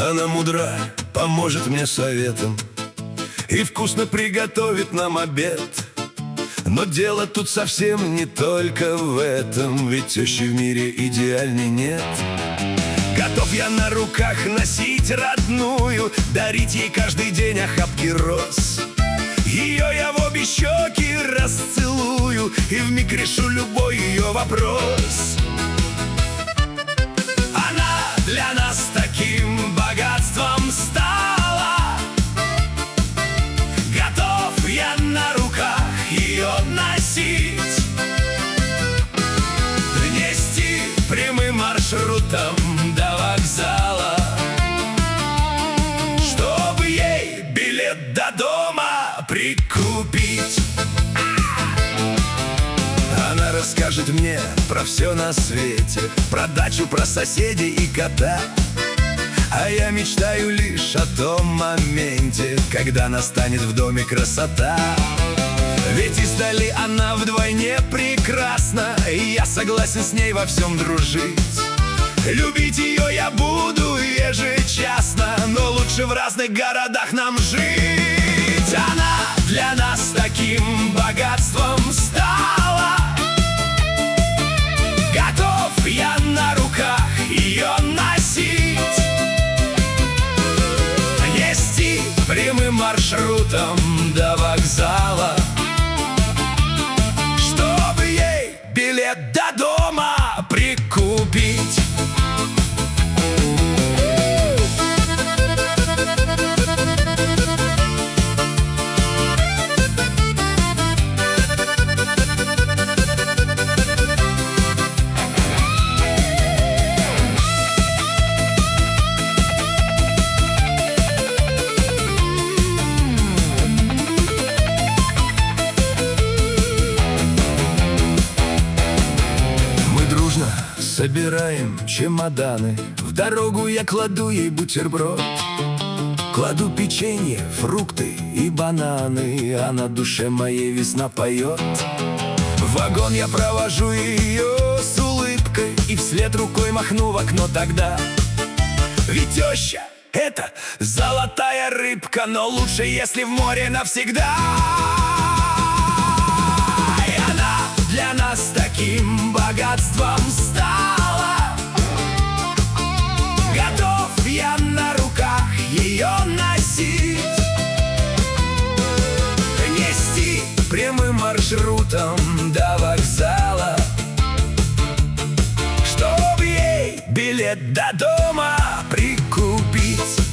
Она мудра, поможет мне советом и вкусно приготовит нам обед. Но дело тут совсем не только в этом, ведь тещи в мире идеальной нет. Готов я на руках носить родную, дарить ей каждый день охапки роз. Ее я в обе щеки расцелую и вмиг решу любой ее вопрос. Она для нас таким богатством стала. Готов я на руках ее носить, нести прямым маршрутом до вокзала, чтобы ей билет до дома прикупить. Она расскажет мне про все на свете, про дачу, про соседей и кота. А я мечтаю лишь о том моменте, когда настанет в доме красота. Ведь издали она вдвойне прекрасна, и я согласен с ней во всем дружить. Любить ее я буду ежечасно, но лучше в разных городах нам жить. Она для нас таким богатством стала. Готов я на руках ее носить, нести прямым маршрутом до вокзала, чтобы ей билет до дома прикупить. Собираем чемоданы, в дорогу я кладу ей бутерброд. Кладу печенье, фрукты и бананы, а на душе моей весна поет. В вагон я провожу ее с улыбкой и вслед рукой махну в окно тогда. Ведь теща — это золотая рыбка, но лучше, если в море навсегда. И она для нас таким богатством стала. Готов я на руках ее носить, нести прямым маршрутом до вокзала, чтобы ей билет до дома прикупить.